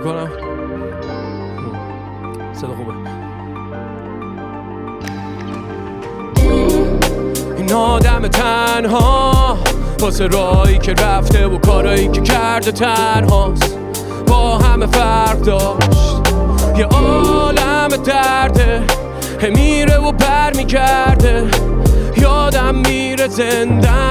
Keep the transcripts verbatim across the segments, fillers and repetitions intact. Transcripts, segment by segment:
کنم. صدا خوبه. این آدم تنها واسه راهی که رفته و کارایی که کرده تنهاست، با همه فرق داشت. یه عالم درده میره و بر میگرده، یادم میره زندم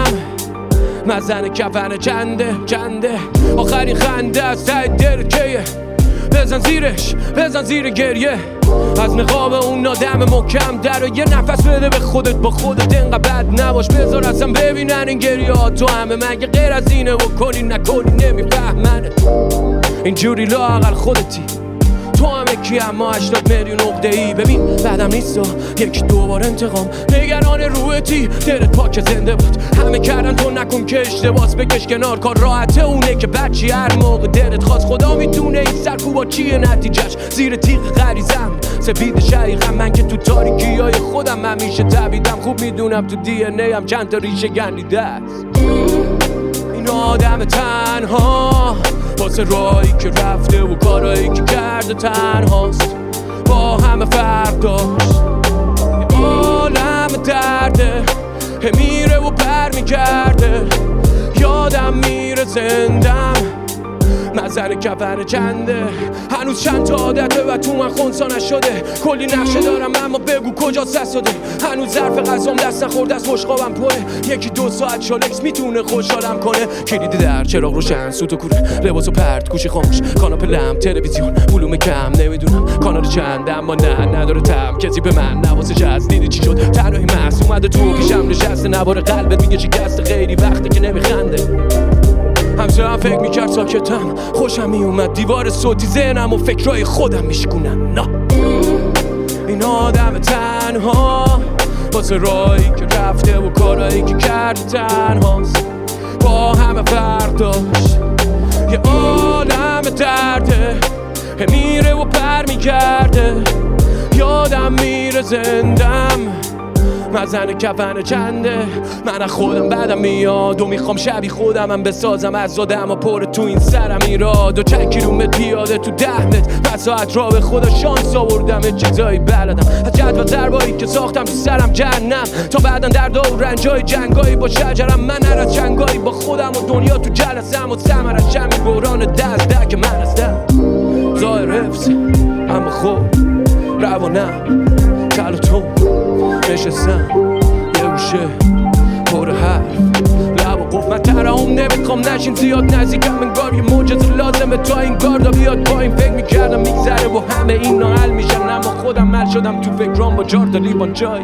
مزن کفن چنده چنده آخرین خنده از ته دل کیه، بزن زیرش بزن زیر گریه از نقاب اون آدم محکم در و یه نفس بده به خودت، با خودت انقدر بد نباش، بذار اصلا ببینن این گریه ها تو همه، مگه غیر از اینه و کنی نکنی نمیفهمنه، اینجوری لااقل خودتی تو همه کی، اما هشتاد میلیون عقده ای. ببین بعدم نیستا یکی دوبار انتقام، نگران روحتی دلت پاک زنده بود، همه کردن تو نکن که اشتباس بکش کنار، کار راحته اونه که بچی هر موقع دلت خواست، خدا میتونه این سرکوبا چیه نتیجهش، زیر تیغ غریزم سپید شقیقم، من که تو تاریکی های خودم همیشه تبیدم، خوب میدونم تو دی ان ای هم چند تا ریشه گندیده است. این آدم تنها واسه راهی که رفته و کارایی که کرده تنهاست، با همه فرق داشت. یه عالم درده میره و بر میگرده، یادم میره زندم مزن کفن چنده، هنوز چند تا عادته و تو من خونسا نشده، کلی نقشه دارم اما بگو کجا سس داده، هنوز ظرف غذام دست نخورده از بشقابم پره، یکی دو ساعت شالکس میتونه خوشحالم کنه، کلید در چراغ روشن سوت و کوره، لباس و پرت گوشی خاموش، کاناپه لم تلویزیون علوم کم نمیدونم کانال چند، اما نه نداره تم کسی به من نواسش از دیدی چی شد، تنهایی محض اومده تو پیشم نشسته، نوار قلبت میگه شکسته، خیلی وقته که نمیخنده، همسه هم فکر میکرد ساکتم خوشم میومد، دیوار صوتی ذهنم و فکرهای خودم میشکنم. نه این آدم تنها واسه راهی که رفته و کارایی که کرده تنهاست، با همه فرق داشت. یه عالم درده میره و پر میگرده، یادم میره زندم مزن کفن چنده، من از خودم بعدم میاد و میخوام شبیه خودمم بسازم، از آدم و پر تو این سرم ایراد و چند کیلومتر پیاده تو ده متر پس ساعت را به خدا شانس آوردم، چیزایی بلدم از جد و ضربایی که ساختم تو سرم جهنم، تا بعدن دردا و رنجای جنگایی با شجرم، من هر از جنگایی با خودم و دنیا تو جلسم و سمر از شمی بحران دست ده که من هستم ظاهر حفظ اما خوب روانم کل و تو نشستم یه گوشه پر حرف لب و قفل، من ترام نمیخوام نشین زیاد نزدیکم، انگار یه معجزه لازمه تا این گاردا بیاد پایین، فکر میکردم میگذره و همه اینا حل میشن، اما خودم مل شدم تو فکرام با جاردا لیوان چای.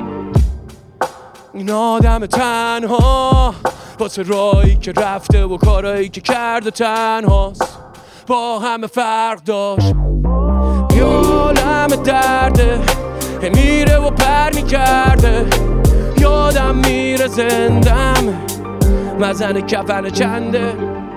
این آدم تنها واسه راهی که رفته و کارایی که کرده تنهاست، با همه فرق داشت. یه عالم درده میره و پر میکرده، یادم میره زندم مزن کفن چنده.